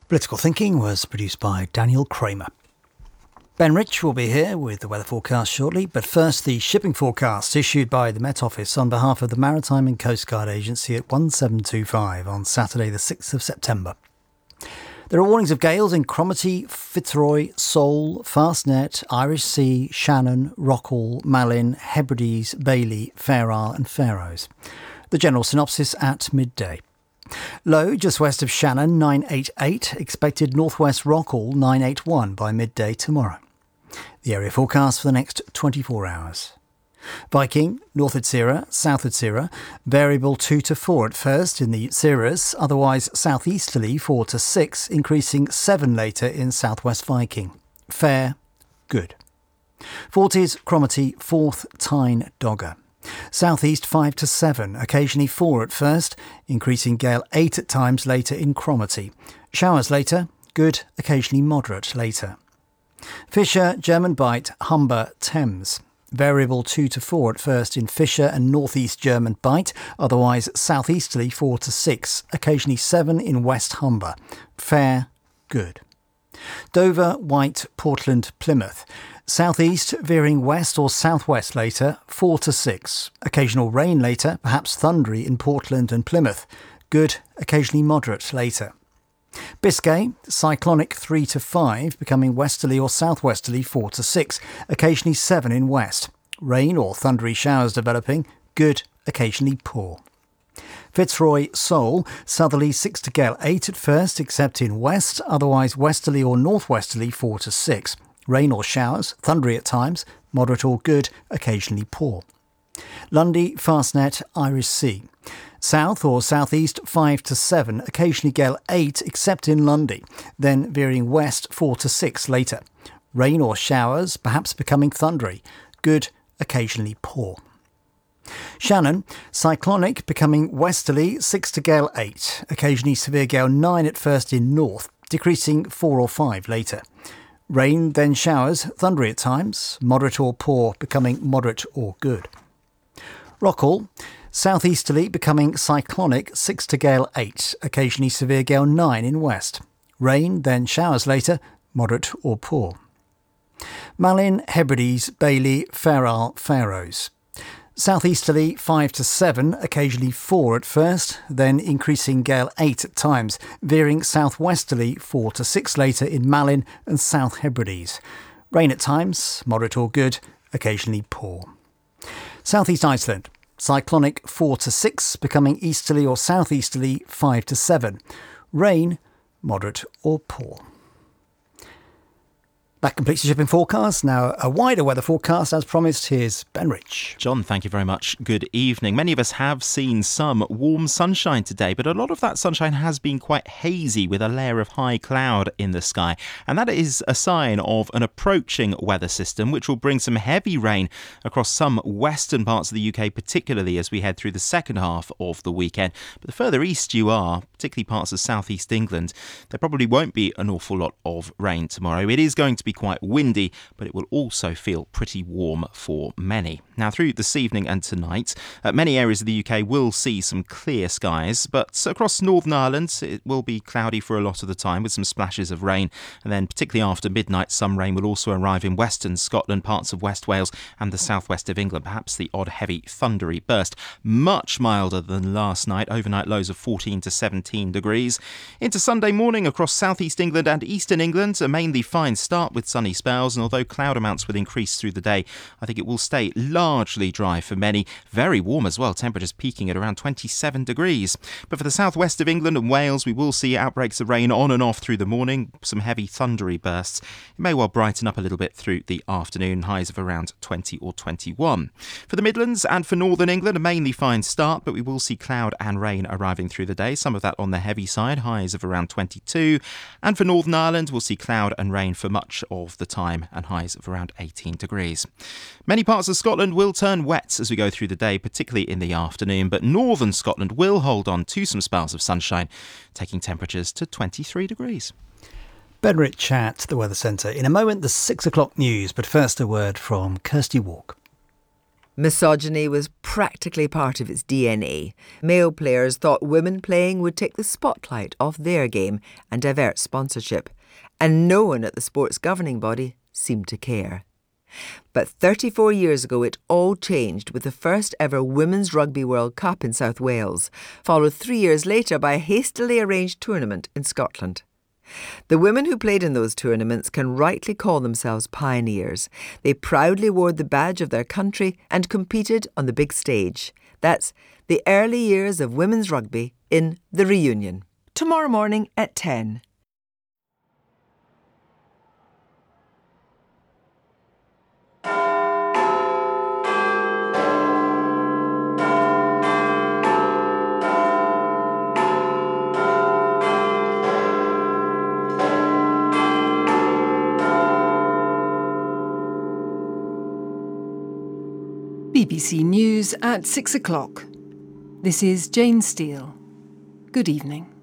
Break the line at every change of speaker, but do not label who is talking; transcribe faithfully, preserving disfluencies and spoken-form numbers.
Political Thinking was produced by Daniel Kramer. Ben Rich will be here with the weather forecast shortly, but first the shipping forecast issued by the Met Office on behalf of the Maritime and Coast Guard Agency at one seven two five on Saturday the sixth of September. There are warnings of gales in Cromarty, Fitzroy, Seoul, Fastnet, Irish Sea, Shannon, Rockall, Malin, Hebrides, Bailey, Fair Isle and Faroes. The general synopsis at midday. Low just west of Shannon, nine eighty-eight, expected northwest Rockall, nine eighty-one by midday tomorrow. The area forecast for the next twenty-four hours. Viking, north Utsira, south Utsira, variable two to four at first in the Utsiras, otherwise southeasterly four to six, increasing seven later in southwest Viking. Fair, good. forties, Cromarty, fourth, Tyne, Dogger. Southeast five to seven, occasionally four at first, increasing gale eight at times later in Cromarty. Showers later, good, occasionally moderate later. Fisher, German Bight, Humber, Thames. Variable two to four at first in Fisher and northeast German Bight, otherwise southeasterly four to six, occasionally seven in West Humber. Fair, good. Dover, White, Portland, Plymouth. Southeast, veering west or southwest later, four to six. Occasional rain later, perhaps thundery in Portland and Plymouth. Good, occasionally moderate later. Biscay, cyclonic three to five, becoming westerly or southwesterly four to six. Occasionally seven in west. Rain or thundery showers developing. Good, occasionally poor. Fitzroy, Seoul, southerly six to gale eight at first, except in west, otherwise westerly or northwesterly four to six. Rain or showers, thundery at times, moderate or good, occasionally poor. Lundy, Fastnet, Irish Sea. South or southeast five to seven, occasionally gale eight, except in Lundy, then veering west four to six later. Rain or showers, perhaps becoming thundery, good, occasionally poor. Shannon, cyclonic, becoming westerly six to gale eight, occasionally severe gale nine at first in north, decreasing four or five later. Rain, then showers, thundery at times, moderate or poor, becoming moderate or good. Rockall, southeasterly, becoming cyclonic, six to gale eight, occasionally severe gale nine in west. Rain, then showers later, moderate or poor. Malin, Hebrides, Bailey, Fair Isle, Faroes. Southeasterly five to seven, occasionally four at first, then increasing gale eight at times, veering southwesterly four to six later in Malin and South Hebrides. Rain at times, moderate or good, occasionally poor. Southeast Iceland, cyclonic four to six, becoming easterly or southeasterly five to seven. Rain, moderate or poor. That completes the shipping forecast. Now, a wider weather forecast, as promised. Here's Ben Rich.
John, thank you very much. Good evening. Many of us have seen some warm sunshine today, but a lot of that sunshine has been quite hazy with a layer of high cloud in the sky. And that is a sign of an approaching weather system, which will bring some heavy rain across some western parts of the U K, particularly as we head through the second half of the weekend. But the further east you are, particularly parts of southeast England, there probably won't be an awful lot of rain tomorrow. It is going to be quite windy, but it will also feel pretty warm for many. Now, through this evening and tonight, uh, many areas of the U K will see some clear skies, but across Northern Ireland, it will be cloudy for a lot of the time with some splashes of rain. And then, particularly after midnight, some rain will also arrive in western Scotland, parts of West Wales and the southwest of England, perhaps the odd heavy thundery burst. Much milder than last night, overnight lows of fourteen to seventeen degrees. Into Sunday morning across southeast England and eastern England, a mainly fine start with sunny spells, and although cloud amounts will increase through the day, I think it will stay largely dry for many. Very warm as well, temperatures peaking at around twenty-seven degrees. But for the southwest of England and Wales, we will see outbreaks of rain on and off through the morning, some heavy thundery bursts. It may well brighten up a little bit through the afternoon, highs of around twenty or twenty-one. For the Midlands and for northern England, a mainly fine start, but we will see cloud and rain arriving through the day, some of that on the heavy side, highs of around twenty-two. And for Northern Ireland, we'll see cloud and rain for much of the time and highs of around eighteen degrees. Many parts of Scotland will turn wet as we go through the day, particularly in the afternoon, but northern Scotland will hold on to some spells of sunshine, taking temperatures to twenty-three degrees.
Ben Rich at the Weather Centre. In a moment, the six o'clock news, but first a word from Kirsty Walk.
Misogyny was practically part of its D N A. Male players thought women playing would take the spotlight off their game and divert sponsorship, and no one at the sport's governing body seemed to care. But thirty-four years ago it all changed with the first ever Women's Rugby World Cup in South Wales, followed three years later by a hastily arranged tournament in Scotland. The women who played in those tournaments can rightly call themselves pioneers. They proudly wore the badge of their country and competed on the big stage. That's the early years of women's rugby in The Reunion. Tomorrow morning at ten.
B B C News at six o'clock. This is Jane Steele. Good evening.